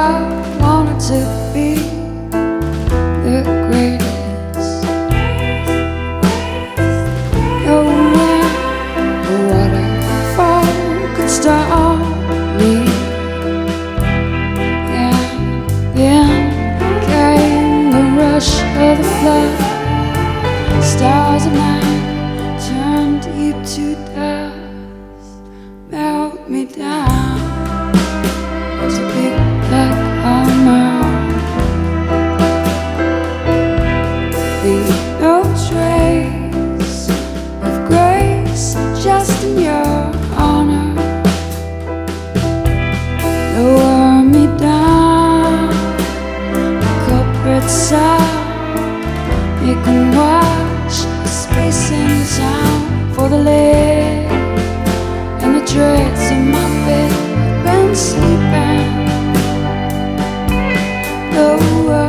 I wanted to be the greatest. Oh, when the waterfall could stop me, and then came the rush of the flood. Stars of night turn deep to dust, melt me down to big black armor. Leave no trace of grace, just in your honor. Lower me down, the culprit side. You can watch the space in sound for the lead and the dregs of my bed. I've been sleeping. The